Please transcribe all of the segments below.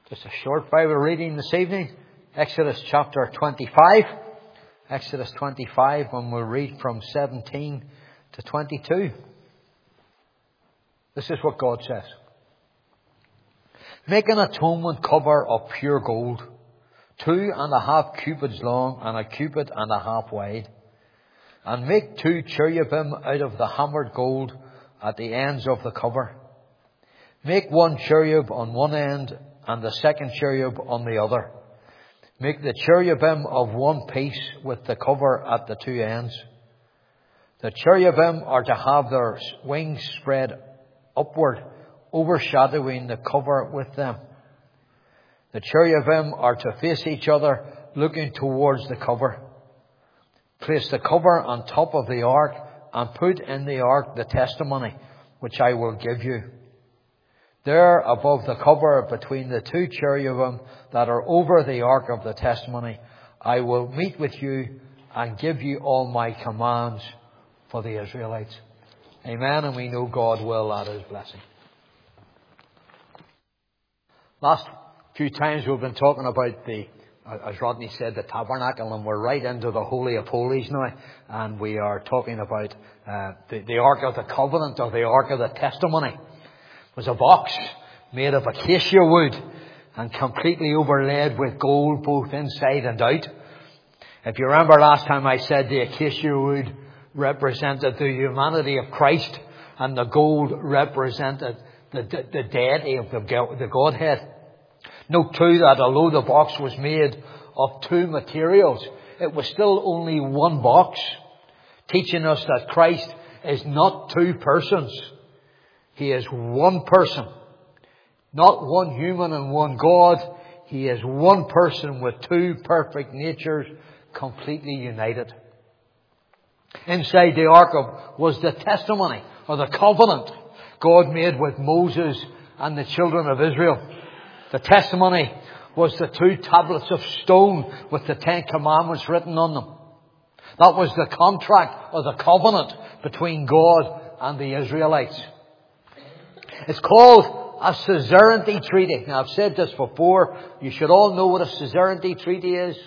Just a short Bible reading this evening. Exodus chapter 25. Exodus 25, and we'll read from 17 to 22. This is what God says. Make an atonement cover of pure gold, 2.5 cubits long and 1.5 cubits wide. And make 2 cherubim out of the hammered gold at the ends of the cover. Make 1 cherub on one end and the second cherub on the other. Make the cherubim of one piece with the cover at the 2 ends. The cherubim are to have their wings spread upward, overshadowing the cover with them. The cherubim are to face each other, looking towards the cover. Place the cover on top of the ark and put in the ark the testimony which I will give you. There above the cover between the 2 cherubim that are over the ark of the testimony, I will meet with you and give you all my commands for the Israelites. Amen. And we know God will add His blessing. Last few times we've been talking about as Rodney said, the tabernacle, and we're right into the Holy of Holies now. And we are talking about the Ark of the Covenant, or the Ark of the Testimony. It was a box made of acacia wood and completely overlaid with gold both inside and out. If you remember last time I said the acacia wood represented the humanity of Christ and the gold represented the deity of the Godhead. Note too that although the box was made of 2 materials, it was still only one box, teaching us that Christ is not 2 persons. He is one person, not one human and one God. He is one person with 2 perfect natures, completely united. Inside the ark was the testimony, or the covenant, God made with Moses and the children of Israel. The testimony was the 2 tablets of stone with the 10 commandments written on them. That was the contract, or the covenant, between God and the Israelites. It's called a suzerainty treaty. Now, I've said this before. You should all know what a suzerainty treaty is.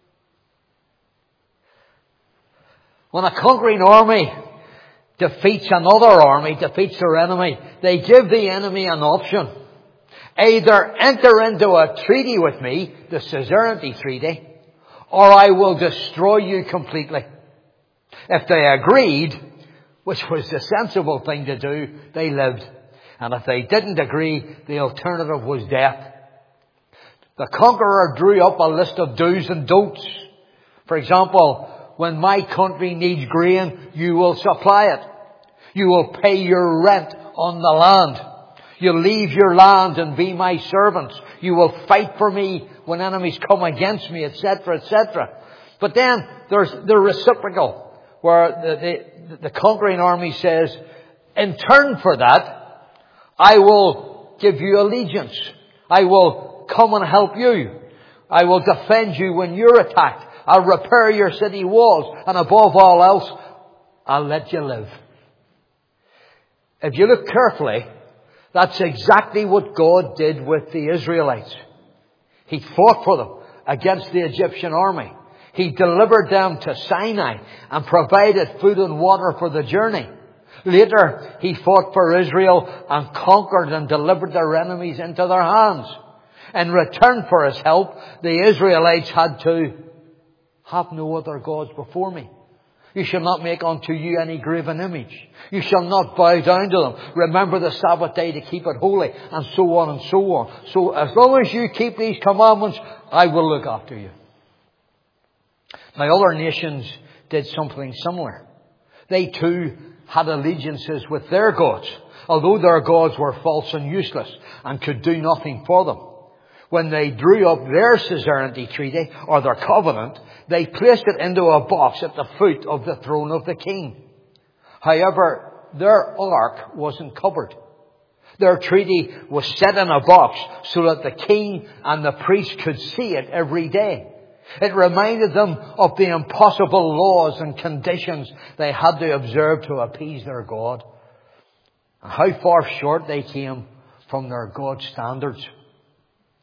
When a conquering army defeats another army, defeats their enemy, they give the enemy an option. Either enter into a treaty with me, the suzerainty treaty, or I will destroy you completely. If they agreed, which was the sensible thing to do, they lived. And if they didn't agree, the alternative was death. The conqueror drew up a list of do's and don'ts. For example, when my country needs grain, you will supply it. You will pay your rent on the land. You'll leave your land and be my servants. You will fight for me when enemies come against me, etc., etc. But then there's the reciprocal, where the conquering army says, in turn for that, I will give you allegiance. I will come and help you. I will defend you when you're attacked. I'll repair your city walls. And above all else, I'll let you live. If you look carefully, that's exactly what God did with the Israelites. He fought for them against the Egyptian army. He delivered them to Sinai and provided food and water for the journey. Later, He fought for Israel and conquered and delivered their enemies into their hands. In return for His help, the Israelites had to have no other gods before me. You shall not make unto you any graven image. You shall not bow down to them. Remember the Sabbath day to keep it holy, and so on and so on. So as long as you keep these commandments, I will look after you. Now, other nations did something similar. They too had allegiances with their gods, although their gods were false and useless and could do nothing for them. When they drew up their suzerainty treaty, or their covenant, they placed it into a box at the foot of the throne of the king. However, their ark wasn't covered. Their treaty was set in a box so that the king and the priest could see it every day. It reminded them of the impossible laws and conditions they had to observe to appease their God, and how far short they came from their God standards.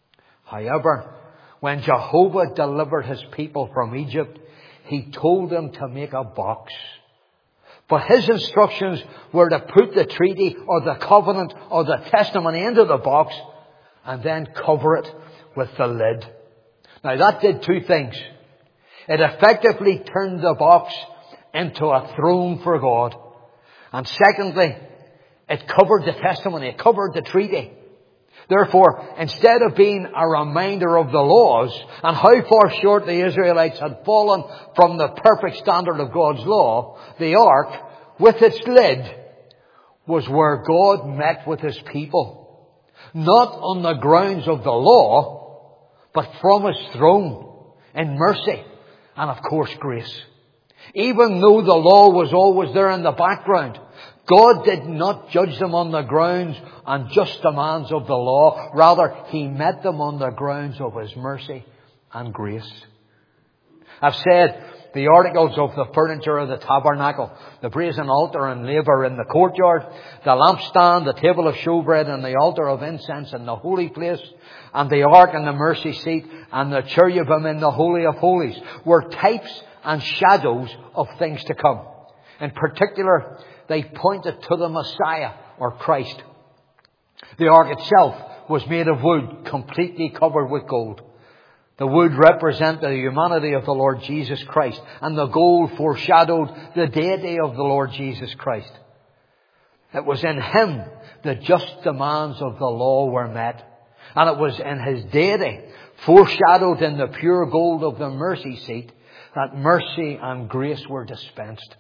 However, when Jehovah delivered his people from Egypt, he told them to make a box. But his instructions were to put the treaty or the covenant or the testimony into the box and then cover it with the lid. Now that did two things. It effectively turned the box into a throne for God. And secondly, it covered the testimony. It covered the treaty. Therefore, instead of being a reminder of the laws and how far short the Israelites had fallen from the perfect standard of God's law, the ark, with its lid, was where God met with his people. Not on the grounds of the law, but from his throne in mercy and, of course, grace. Even though the law was always there in the background, God did not judge them on the grounds and just demands of the law. Rather, he met them on the grounds of his mercy and grace. I've said the articles of the furniture of the tabernacle, the brazen altar and laver in the courtyard, the lampstand, the table of showbread and the altar of incense in the holy place, and the ark and the mercy seat and the cherubim in the Holy of Holies were types and shadows of things to come. In particular, they pointed to the Messiah, or Christ. The ark itself was made of wood, completely covered with gold. The wood represented the humanity of the Lord Jesus Christ, and the gold foreshadowed the deity of the Lord Jesus Christ. It was in him the just demands of the law were met, and it was in his deity, foreshadowed in the pure gold of the mercy seat, that mercy and grace were dispensed.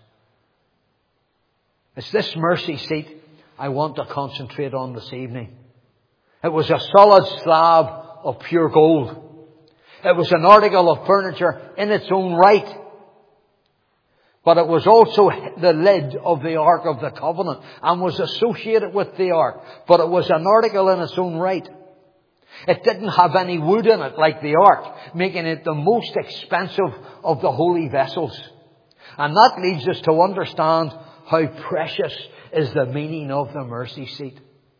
It's this mercy seat I want to concentrate on this evening. It was a solid slab of pure gold. It was an article of furniture in its own right. But it was also the lid of the Ark of the Covenant and was associated with the Ark. But it was an article in its own right. It didn't have any wood in it like the Ark, making it the most expensive of the holy vessels. And that leads us to understand how precious is the meaning of the mercy seat.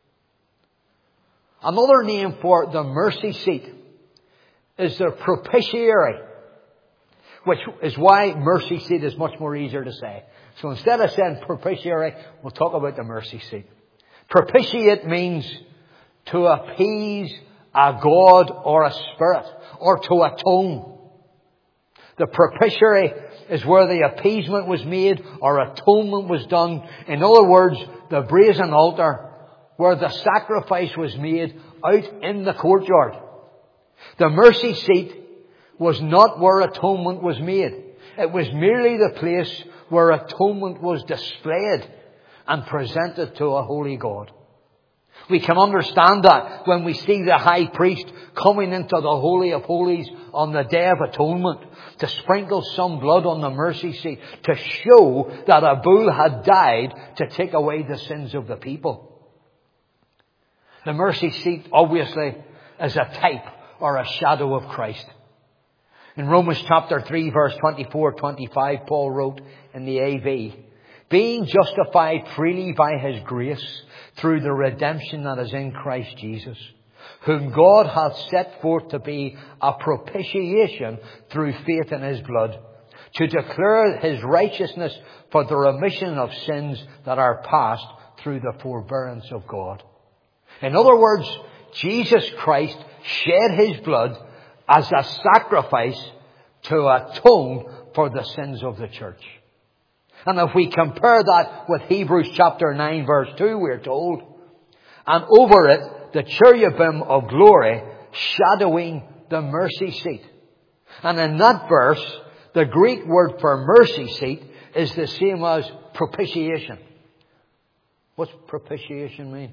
Another name for the mercy seat is the propitiatory, which is why mercy seat is much more easier to say. So instead of saying propitiatory, we'll talk about the mercy seat. Propitiate means to appease a god or a spirit, or to atone. The propitiatory is where the appeasement was made or atonement was done. In other words, the brazen altar where the sacrifice was made out in the courtyard. The mercy seat was not where atonement was made. It was merely the place where atonement was displayed and presented to a holy God. We can understand that when we see the high priest coming into the Holy of Holies on the Day of Atonement to sprinkle some blood on the mercy seat to show that a bull had died to take away the sins of the people. The mercy seat obviously is a type or a shadow of Christ. In Romans chapter 3 verse 24-25, Paul wrote in the AV, being justified freely by his grace through the redemption that is in Christ Jesus, whom God hath set forth to be a propitiation through faith in his blood, to declare his righteousness for the remission of sins that are past through the forbearance of God. In other words, Jesus Christ shed his blood as a sacrifice to atone for the sins of the church. And if we compare that with Hebrews chapter 9 verse 2, we're told, and over it the cherubim of glory shadowing the mercy seat. And in that verse, the Greek word for mercy seat is the same as propitiation. What's propitiation mean?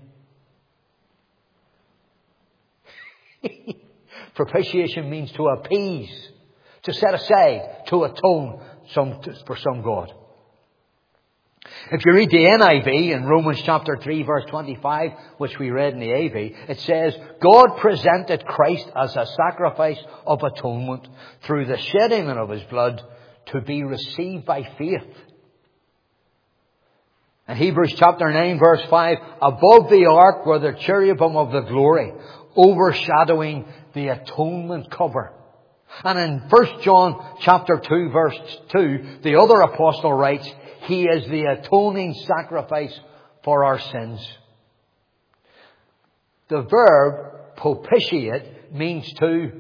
Propitiation means to appease, to set aside, to atone for some God. If you read the NIV in Romans chapter 3 verse 25, which we read in the AV, it says, God presented Christ as a sacrifice of atonement through the shedding of his blood to be received by faith. In Hebrews chapter 9 verse 5, above the ark were the cherubim of the glory. overshadowing the atonement cover. And in 1 John chapter 2 verse 2, the other apostle writes, He is the atoning sacrifice for our sins. The verb propitiate means to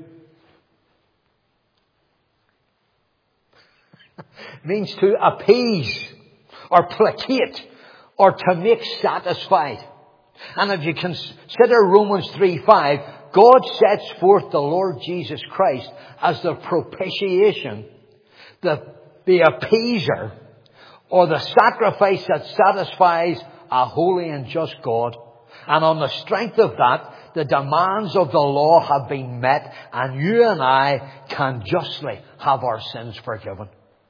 appease or placate or to make satisfied. And if you consider Romans 3:5, God sets forth the Lord Jesus Christ as the propitiation, the appeaser, or the sacrifice that satisfies a holy and just God. And on the strength of that, the demands of the law have been met, and you and I can justly have our sins forgiven.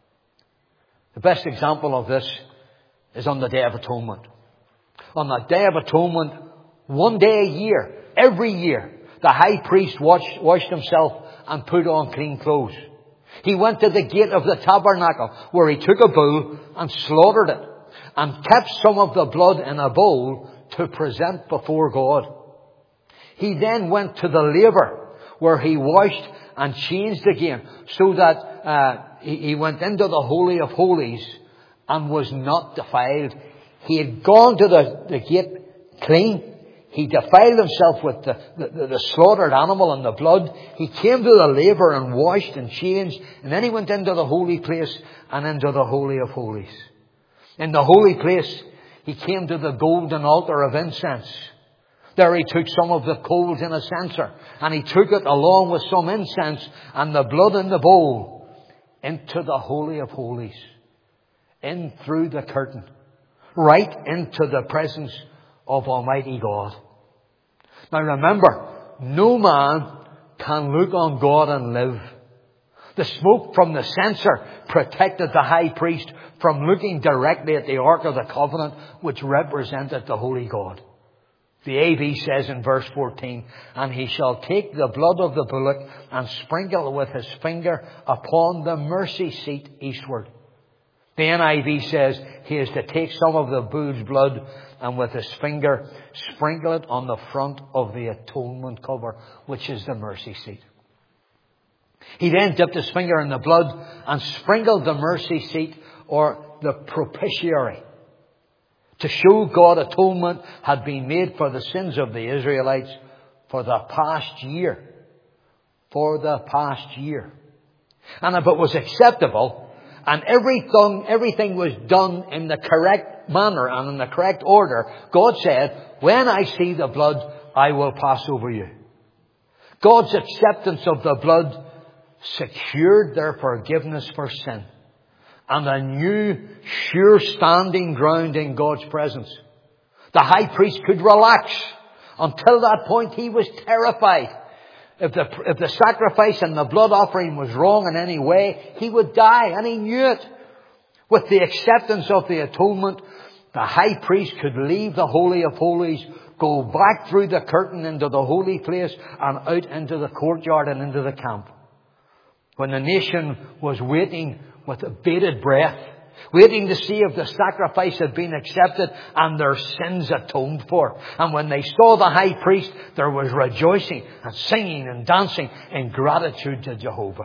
The best example of this is on the Day of Atonement. On the Day of Atonement, one day a year, every year, the high priest washed himself and put on clean clothes. He went to the gate of the tabernacle where he took a bull and slaughtered it and kept some of the blood in a bowl to present before God. He then went to the laver where he washed and changed again so that he went into the Holy of Holies and was not defiled. He had gone to the gate clean. He defiled himself with the slaughtered animal and the blood. He came to the laver and washed and changed. And then he went into the holy place and into the Holy of Holies. In the holy place, he came to the golden altar of incense. There he took some of the coals in a censer. And he took it along with some incense and the blood in the bowl into the Holy of Holies. In through the curtain. Right into the presence of Almighty God. Now remember, no man can look on God and live. The smoke from the censer protected the high priest from looking directly at the Ark of the Covenant, which represented the Holy God. The AV says in verse 14, And he shall take the blood of the bullock and sprinkle with his finger upon the mercy seat eastward. The NIV says he is to take some of the bull's blood and with his finger sprinkle it on the front of the atonement cover, which is the mercy seat. He then dipped his finger in the blood and sprinkled the mercy seat or the propitiatory to show God atonement had been made for the sins of the Israelites for the past year. For the past year. And if it was acceptable, and everything was done in the correct manner and in the correct order, God said, when I see the blood, I will pass over you. God's acceptance of the blood secured their forgiveness for sin and a new, sure standing ground in God's presence. The high priest could relax. Until that point, he was terrified. If the sacrifice and the blood offering was wrong in any way, he would die, and he knew it. With the acceptance of the atonement, the high priest could leave the Holy of Holies, go back through the curtain into the holy place, and out into the courtyard and into the camp. When the nation was waiting with bated breath, waiting to see if the sacrifice had been accepted and their sins atoned for. And when they saw the high priest, there was rejoicing and singing and dancing in gratitude to Jehovah.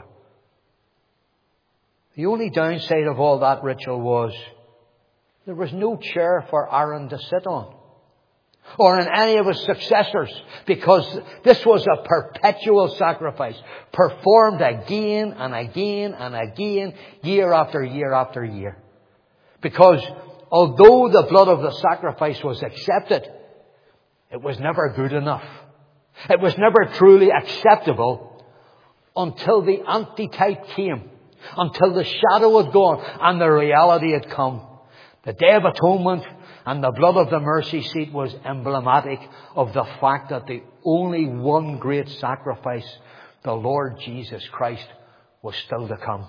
The only downside of all that ritual was there was no chair for Aaron to sit on, or in any of his successors, because this was a perpetual sacrifice, performed again and again and again, year after year after year. Because although the blood of the sacrifice was accepted, it was never good enough. It was never truly acceptable until the antitype came, until the shadow had gone and the reality had come. The Day of Atonement and the blood of the mercy seat was emblematic of the fact that the only one great sacrifice, the Lord Jesus Christ, was still to come.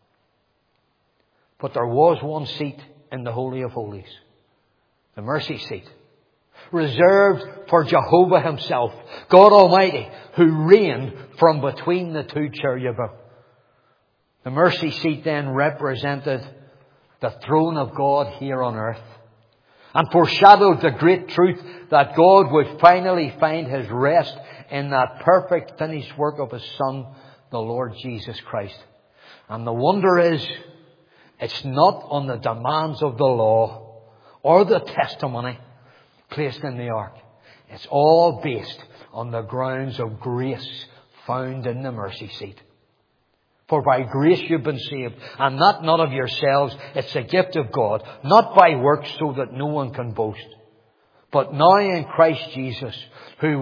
But there was one seat in the Holy of Holies, the mercy seat, reserved for Jehovah himself, God Almighty, who reigned from between the two cherubim. The mercy seat then represented the throne of God here on earth. and foreshadowed the great truth that God would finally find His rest in that perfect finished work of His Son, the Lord Jesus Christ. And the wonder is, it's not on the demands of the law or the testimony placed in the ark. It's all based on the grounds of grace found in the mercy seat. For by grace you've been saved, and that not of yourselves, it's a gift of God, not by works, so that no one can boast. But now in Christ Jesus, who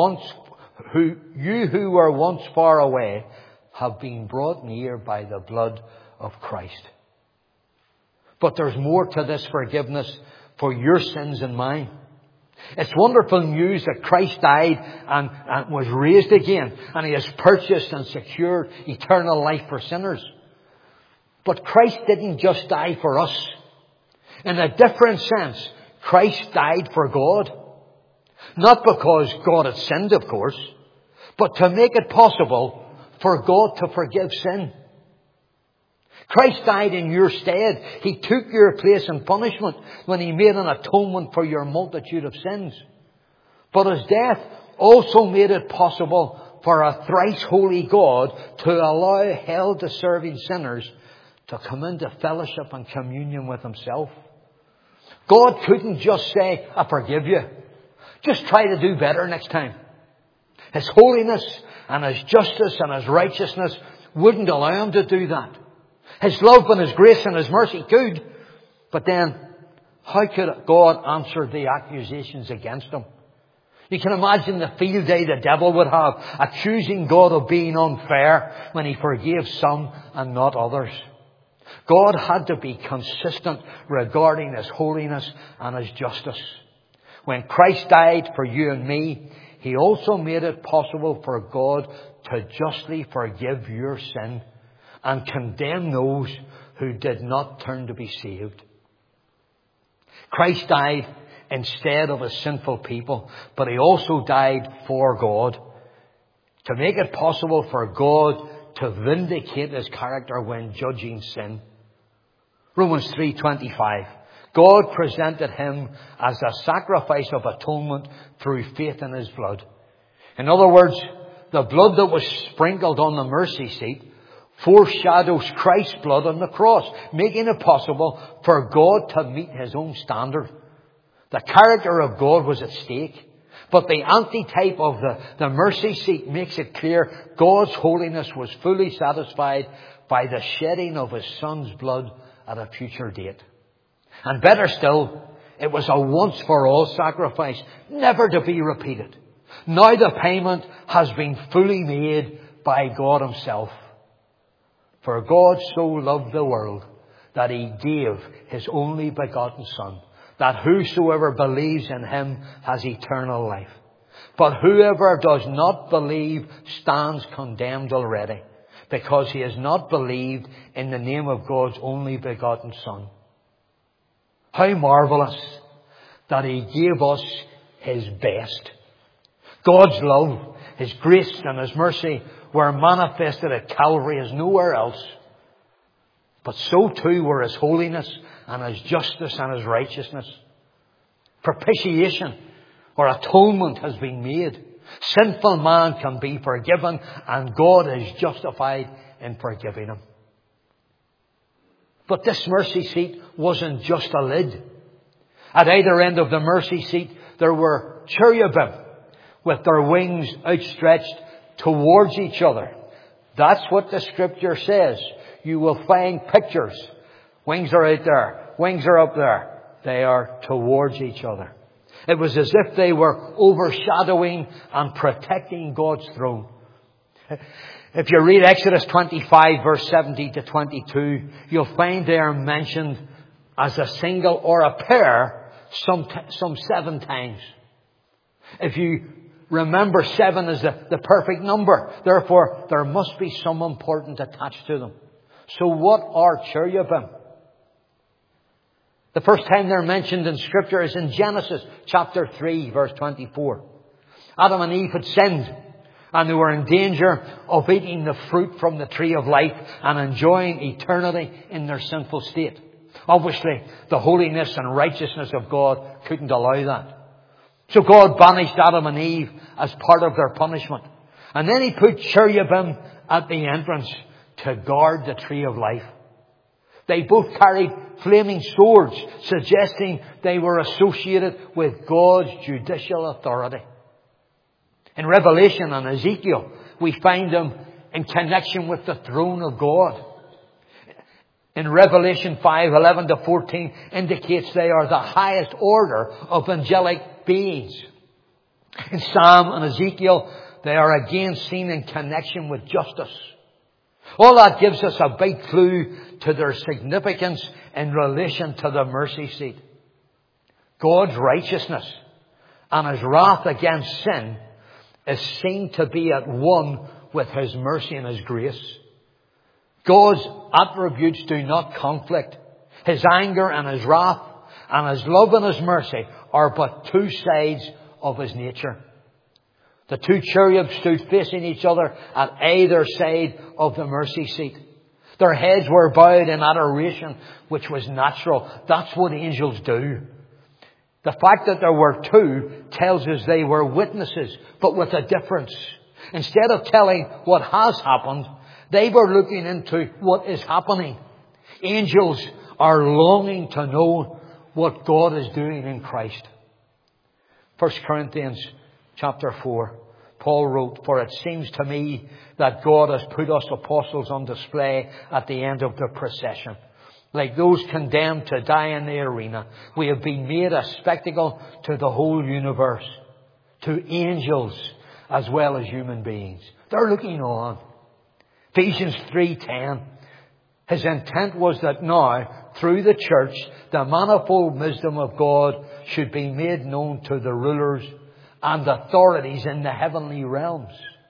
were once far away, have been brought near by the blood of Christ. But there's more to this forgiveness for your sins and mine. It's wonderful news that Christ died and was raised again, and He has purchased and secured eternal life for sinners. But Christ didn't just die for us. In a different sense, Christ died for God. Not because God had sinned, of course, but to make it possible for God to forgive sin. Christ died in your stead. He took your place in punishment when He made an atonement for your multitude of sins. But His death also made it possible for a thrice holy God to allow hell-deserving sinners to come into fellowship and communion with Himself. God couldn't just say, I forgive you. Just try to do better next time. His holiness and His justice and His righteousness wouldn't allow Him to do that. His love and His grace and His mercy could. But then, how could God answer the accusations against Him? You can imagine the field day the devil would have, accusing God of being unfair when He forgave some and not others. God had to be consistent regarding His holiness and His justice. When Christ died for you and me, He also made it possible for God to justly forgive your sin and condemn those who did not turn to be saved. Christ died instead of a sinful people, but He also died for God, to make it possible for God to vindicate His character when judging sin. Romans 3:25. God presented Him as a sacrifice of atonement through faith in His blood. In other words, the blood that was sprinkled on the mercy seat foreshadows Christ's blood on the cross, making it possible for God to meet His own standard. The character of God was at stake, but the antitype of the mercy seat makes it clear God's holiness was fully satisfied by the shedding of His Son's blood at a future date. And better still, it was a once-for-all sacrifice, never to be repeated. Now the payment has been fully made by God Himself. For God so loved the world that He gave His only begotten Son, that whosoever believes in Him has eternal life. But whoever does not believe stands condemned already, because he has not believed in the name of God's only begotten Son. How marvellous that He gave us His best. God's love, His grace and His mercy were manifested at Calvary as nowhere else. But so too were His holiness and His justice and His righteousness. Propitiation or atonement has been made. Sinful man can be forgiven, and God is justified in forgiving him. But this mercy seat wasn't just a lid. At either end of the mercy seat there were cherubim with their wings outstretched towards each other. That's what the Scripture says. You will find pictures. Wings are out there. Wings are up there. They are towards each other. It was as if they were overshadowing and protecting God's throne. If you read Exodus 25 verse 70 to 22, you'll find they are mentioned as a single or a pair some 7 times. If you remember, 7 is the perfect number. Therefore, there must be some important attached to them. So what are cherubim? The first time they're mentioned in Scripture is in Genesis chapter 3 verse 24. Adam and Eve had sinned, and they were in danger of eating the fruit from the tree of life and enjoying eternity in their sinful state. Obviously, the holiness and righteousness of God couldn't allow that. So God banished Adam and Eve as part of their punishment. And then He put cherubim at the entrance to guard the tree of life. They both carried flaming swords, suggesting they were associated with God's judicial authority. In Revelation and Ezekiel, we find them in connection with the throne of God. In Revelation 5:11 to 14 indicates they are the highest order of angelic beings. In Psalm and Ezekiel, they are again seen in connection with justice. All that gives us a big clue to their significance in relation to the mercy seat. God's righteousness and His wrath against sin is seen to be at one with His mercy and His grace. God's attributes do not conflict. His anger and His wrath and His love and His mercy are but two sides of His nature. The two cherubs stood facing each other at either side of the mercy seat. Their heads were bowed in adoration, which was natural. That's what angels do. The fact that there were two tells us they were witnesses, but with a difference. Instead of telling what has happened, they were looking into what is happening. Angels are longing to know what God is doing in Christ. 1 Corinthians chapter 4, Paul wrote, "For it seems to me that God has put us apostles on display at the end of the procession. Like those condemned to die in the arena, we have been made a spectacle to the whole universe, to angels as well as human beings." They're looking on. Ephesians 3:10. His intent was that now, through the church, the manifold wisdom of God should be made known to the rulers and authorities in the heavenly realms.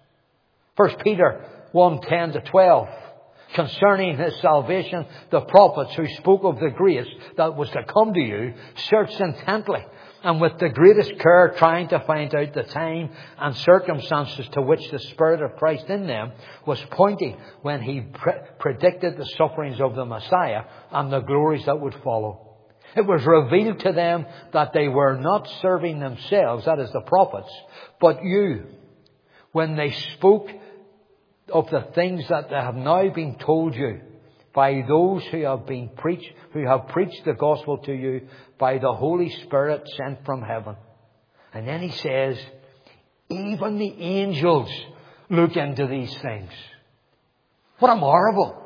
1 Peter 1:10 to 12. Concerning His salvation, the prophets who spoke of the grace that was to come to you searched intently and with the greatest care, trying to find out the time and circumstances to which the Spirit of Christ in them was pointing when He predicted the sufferings of the Messiah and the glories that would follow. It was revealed to them that they were not serving themselves, that is the prophets, but you, when they spoke of the things that have now been told you by those who have preached the gospel to you by the Holy Spirit sent from heaven. And then he says, even the angels look into these things. What a marvel.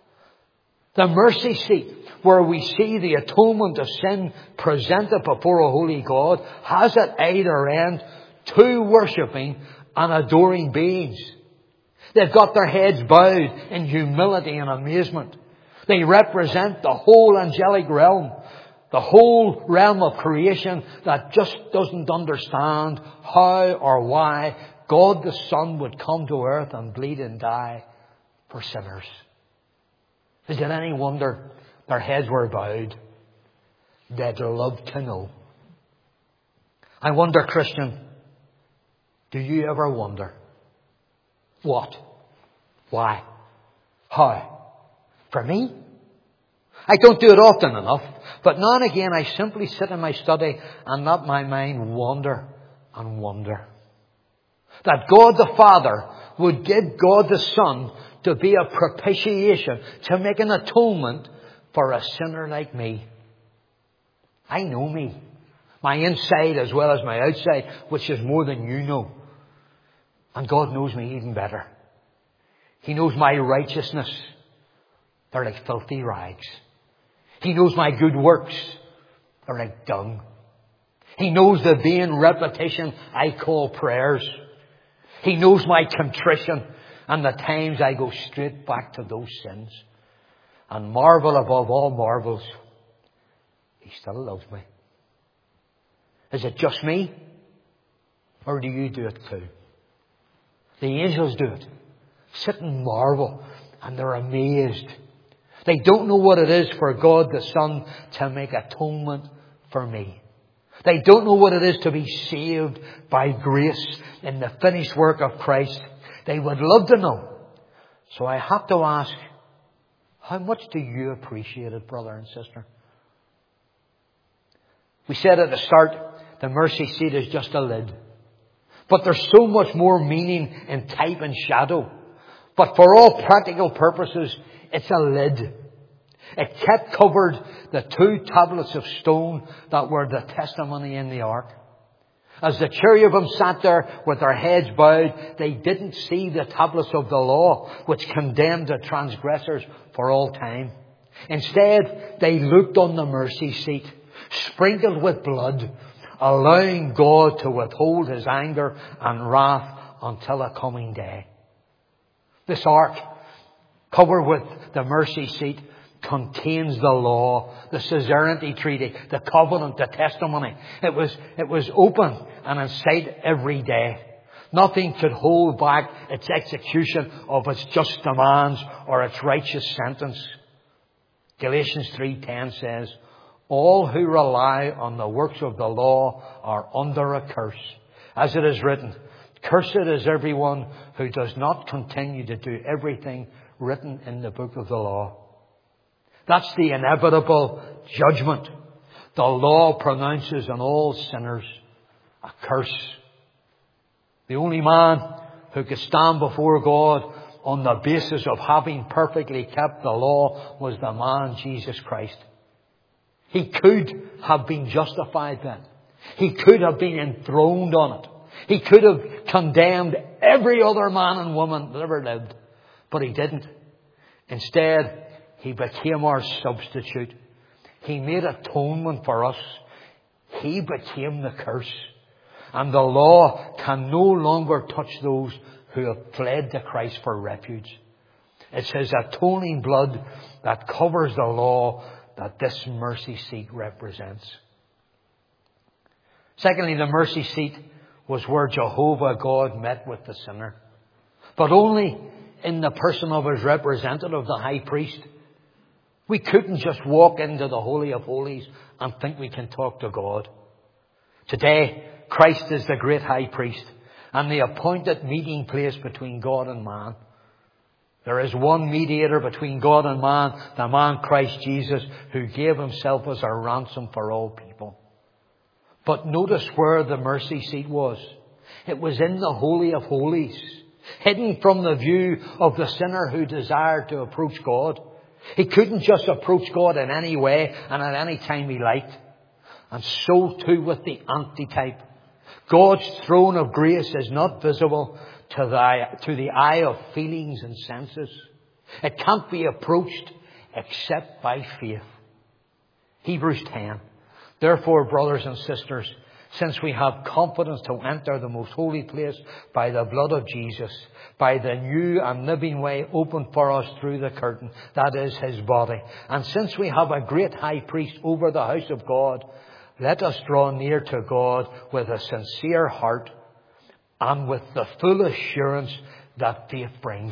The mercy seat, where we see the atonement of sin presented before a holy God, has at either end two worshipping and adoring beings. They've got their heads bowed in humility and amazement. They represent the whole angelic realm, the whole realm of creation that just doesn't understand how or why God the Son would come to earth and bleed and die for sinners. Is it any wonder their heads were bowed? They'd love to know. I wonder, Christian, do you ever wonder? What? Why? How? For me? I don't do it often enough, but now and again I simply sit in my study and let my mind wander and wonder. That God the Father would give God the Son to be a propitiation, to make an atonement for a sinner like me. I know me, my inside as well as my outside, which is more than you know. And God knows me even better. He knows my righteousness. They're like filthy rags. He knows my good works. They're like dung. He knows the vain repetition I call prayers. He knows my contrition and the times I go straight back to those sins. And marvel above all marvels, He still loves me. Is it just me? Or do you do it too? The angels do it. Sit and marvel, and they're amazed. They don't know what it is for God the Son to make atonement for me. They don't know what it is to be saved by grace in the finished work of Christ. They would love to know. So I have to ask, How much do you appreciate it, brother and sister? We said at the start, the mercy seat is just a lid. But there's so much more meaning in type and shadow. But for all practical purposes, it's a lid. It kept covered the 2 tablets of stone that were the testimony in the ark. As the cherubim sat there with their heads bowed, they didn't see the tablets of the law, which condemned the transgressors for all time. Instead, they looked on the mercy seat, sprinkled with blood, allowing God to withhold His anger and wrath until a coming day. This ark, covered with the mercy seat, contains the law, the suzerainty treaty, the covenant, the testimony. It was open and in sight every day. Nothing could hold back its execution of its just demands or its righteous sentence. Galatians 3:10 says, all who rely on the works of the law are under a curse. As it is written, cursed is everyone who does not continue to do everything written in the book of the law. That's the inevitable judgment. The law pronounces on all sinners a curse. The only man who could stand before God on the basis of having perfectly kept the law was the man Jesus Christ. He could have been justified then. He could have been enthroned on it. He could have condemned every other man and woman that ever lived. But He didn't. Instead, He became our substitute. He made atonement for us. He became the curse. And the law can no longer touch those who have fled to Christ for refuge. It's His atoning blood that covers the law that this mercy seat represents. Secondly, the mercy seat was where Jehovah God met with the sinner. But only in the person of His representative, the high priest. We couldn't just walk into the Holy of Holies and think we can talk to God. Today, Christ is the great high priest and the appointed meeting place between God and man. There is one mediator between God and man, the man Christ Jesus, who gave Himself as a ransom for all people. But notice where the mercy seat was. It was in the Holy of Holies, hidden from the view of the sinner who desired to approach God. He couldn't just approach God in any way and at any time he liked. And so too with the antitype. God's throne of grace is not visible to the eye of feelings and senses. It can't be approached except by faith. Hebrews 10. Therefore, brothers and sisters, since we have confidence to enter the most holy place by the blood of Jesus, by the new and living way opened for us through the curtain, that is His body. And since we have a great high priest over the house of God, let us draw near to God with a sincere heart and with the full assurance that faith brings.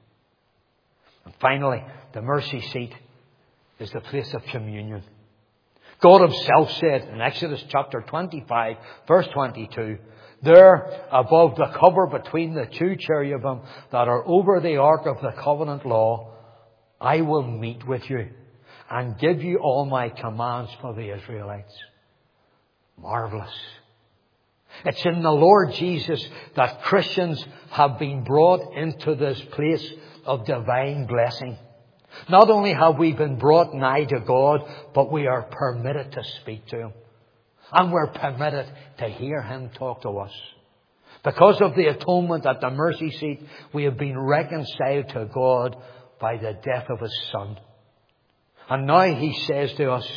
And finally, the mercy seat is the place of communion. God Himself said in Exodus chapter 25, verse 22, there above the cover between the 2 cherubim that are over the ark of the covenant law, I will meet with you and give you all my commands for the Israelites. Marvelous. It's in the Lord Jesus that Christians have been brought into this place of divine blessing. Not only have we been brought nigh to God, but we are permitted to speak to Him. And we're permitted to hear Him talk to us. Because of the atonement at the mercy seat, we have been reconciled to God by the death of His Son. And now He says to us,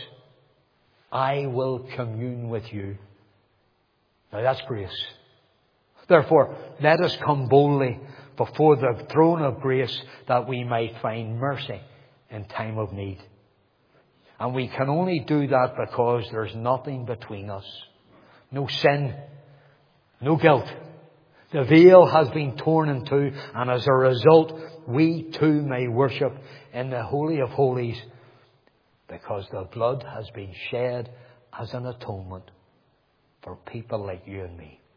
I will commune with you. Now that's grace. Therefore, let us come boldly before the throne of grace that we might find mercy in time of need. And we can only do that because there's nothing between us. No sin, no guilt. The veil has been torn in two, and as a result, we too may worship in the Holy of Holies because the blood has been shed as an atonement for people like you and me.